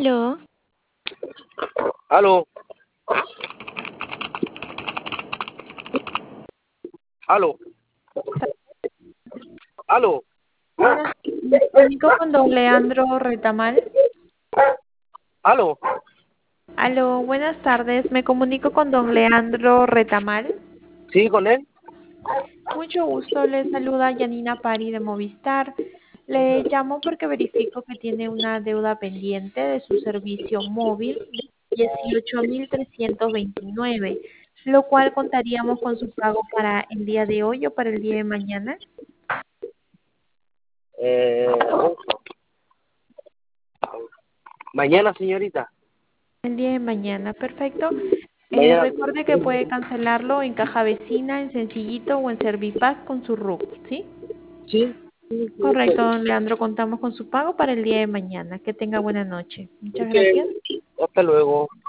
Aló, Aló, aló, aló, buenas, me comunico con don Leandro Retamal. aló. Aló, buenas tardes, me comunico con don Leandro Retamal. ¿Sí, con él? Mucho gusto, le saluda Yanina Pari de Movistar. Le llamo porque verifico que tiene una deuda pendiente de su servicio móvil de 18.329, lo cual contaríamos con su pago para el día de hoy o para el día de mañana. Eh, mañana, señorita. El día de mañana, perfecto. Mañana. Recuerde que puede cancelarlo en caja vecina, en Sencillito o en Servipaz con su RUC, ¿sí? Sí, sí, sí, Correcto, sí. don Leandro, contamos con su pago para el día de mañana. Que tenga buena noche. Muchas Ok, gracias. hasta luego.